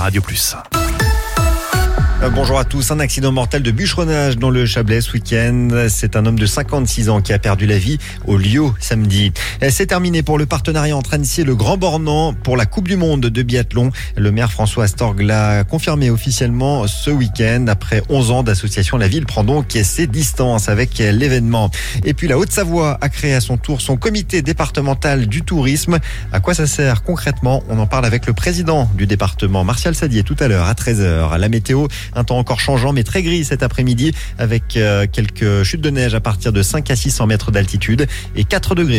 Radio Plus. Bonjour à tous. Un accident mortel de bûcheronnage dans le Chablais ce week-end. C'est un homme de 56 ans qui a perdu la vie au Liot samedi. C'est terminé pour le partenariat entre Annecy et le Grand Bornand pour la Coupe du Monde de biathlon. Le maire François Astorg l'a confirmé officiellement ce week-end. Après 11 ans d'association, la ville prend donc ses distances avec l'événement. Et puis la Haute-Savoie a créé à son tour son comité départemental du tourisme. À quoi ça sert concrètement? On en parle avec le président du département, Martial Sadier, tout à l'heure à 13h. La météo, un temps encore changeant mais très gris cet après-midi avec quelques chutes de neige à partir de 5 à 600 mètres d'altitude et 4 degrés